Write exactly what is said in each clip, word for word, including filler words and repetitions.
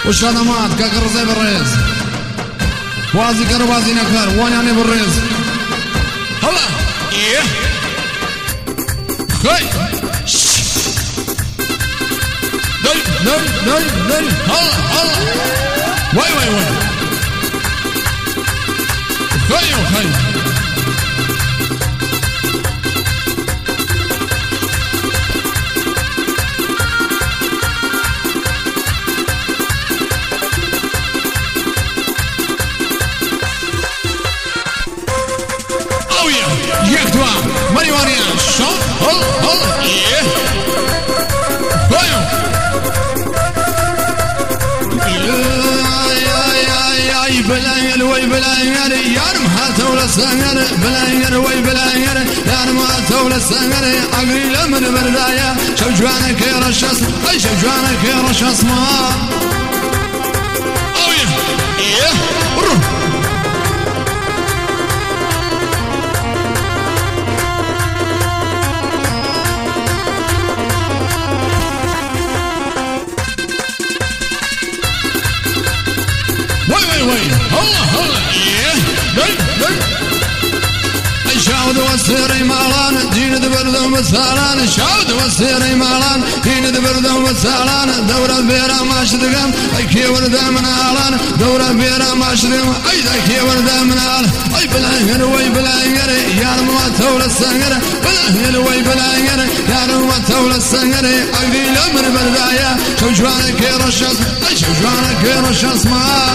والشنمات كاكرزي بالريز وازي كربازي نكر وانياني بالريز هلا ايه خي داي داي داي داي هلا هلا واي واي واي خي وخي يكتوا مريوانيا شو هل هل ايه كويو اي بلاير وي بلاير يا رمها ولا سنر بلاير وي بلاير يا رمها ولا سنر عقلي لمن بردايا شجوانك يا رشاس اي شجوانك يا رشاس ما اوه ايه وي هلا هلا ايه داي داي شاود والسيري مالان دين دبرد ومسالان شاود والسيري مالان دين دبرد ومسالان دورة بيرا ما شدقم اي كي ورده من آلان دورة بيرا ما شدقم اي ذا كي ورده من آلان اي بلاهر وي بلاهر يا رموات تولى السنغر بلاهر وي بلاهر يا رموات تولى السنغر اقدي لمن بردايا شوجوانك يا رشاس اي شوجوانك يا رشاس ما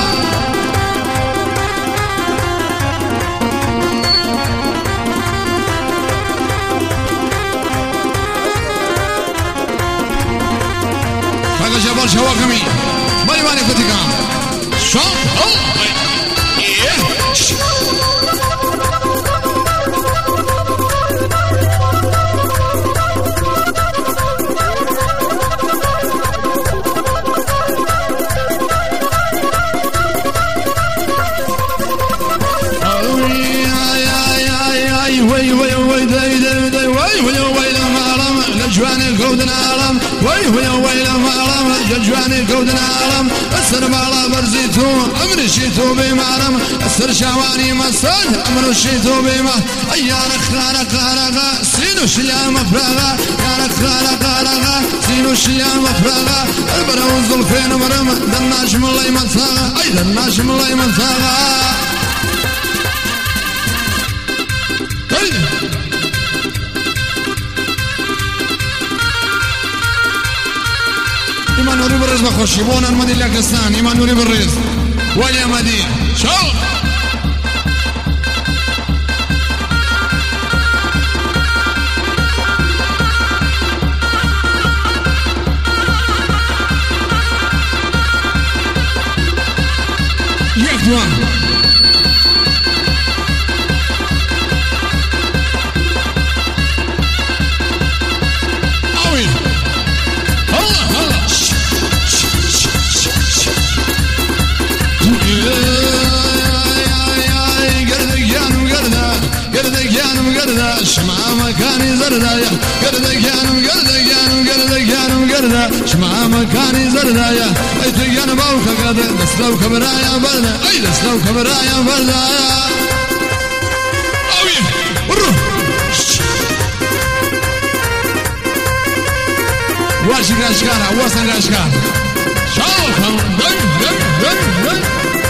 جبار شواكمي ماني ماني كتكام شو الله ايه وي وي وي داي داي داي وي وي وي لما لجواني كود العالم وي وي وي لما جواني كود العالم السر بالا برزيتو امر شيتو بمعرم السر شواني مساد امر شيتو بما ايانا خارا خارا سينو شيا مفرغا يانا خارا خارا سينو شيا مفرغا البروز الفين مرم دناش من الله يمساغا اي دناش من الله يمساغا إيمان نوري بالرز بخشي بونا المدي لاكستان إيمان نوري بالرز واليا مدي شو يكتوا شمع مكاني زردايا قردك يانم قردك يانم قردك يانم قردا شمع مكاني زردايا اي تيان باوكا قد دسلو كبرايا بردا اي دسلو كبرايا بردا اوي روح واشي قاشكارا وصل قاشكارا شاوكم دن دن دن دن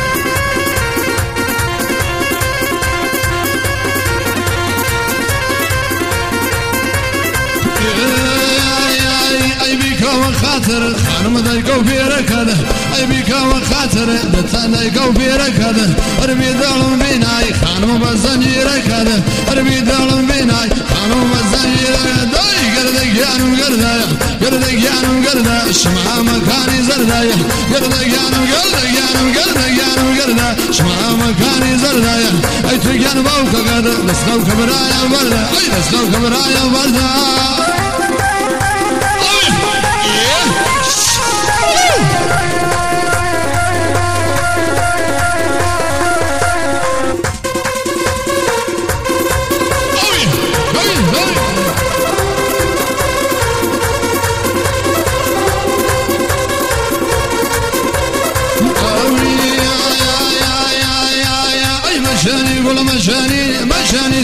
اي بيكا وخاطر خانم دايكو بيرك هذا اي بيكا وخاطر دتان دايكو بيرك هذا ارمي دالم بيناي خانم بزنجيرك هذا ارمي دالم بيناي خانم بزنجيرك داي قردك يانم قردايا قردك يانم قردا شمع مكاني زردايا قردك يانم قردك يانم قردك يانم قردا شمع مكاني زردايا اي تيان باوكا قد دسلو كبرايا بردا اي دسلو كبرايا بردا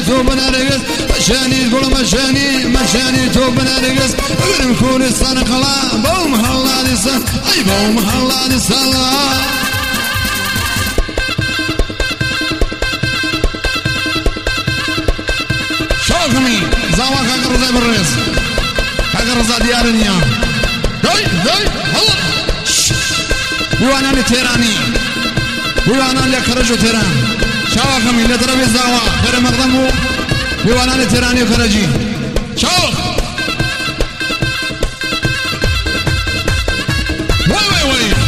ثوب نرقص مشاني تقول مشاني مشاني ثوب نرقص اقدم كوري الصنق الله بوم هلا دي صن اي بوم هلا دي صلاة شوكمي زاوا كاكرزا بالرئيس كاكرزا ديار النيام هاي هاي هلا بوانا لتيراني بوانا لكرجو تيران شوكمي لتربي زاوا خير مقدمو بوانا لتيراني وكرجي شوك وي وي وي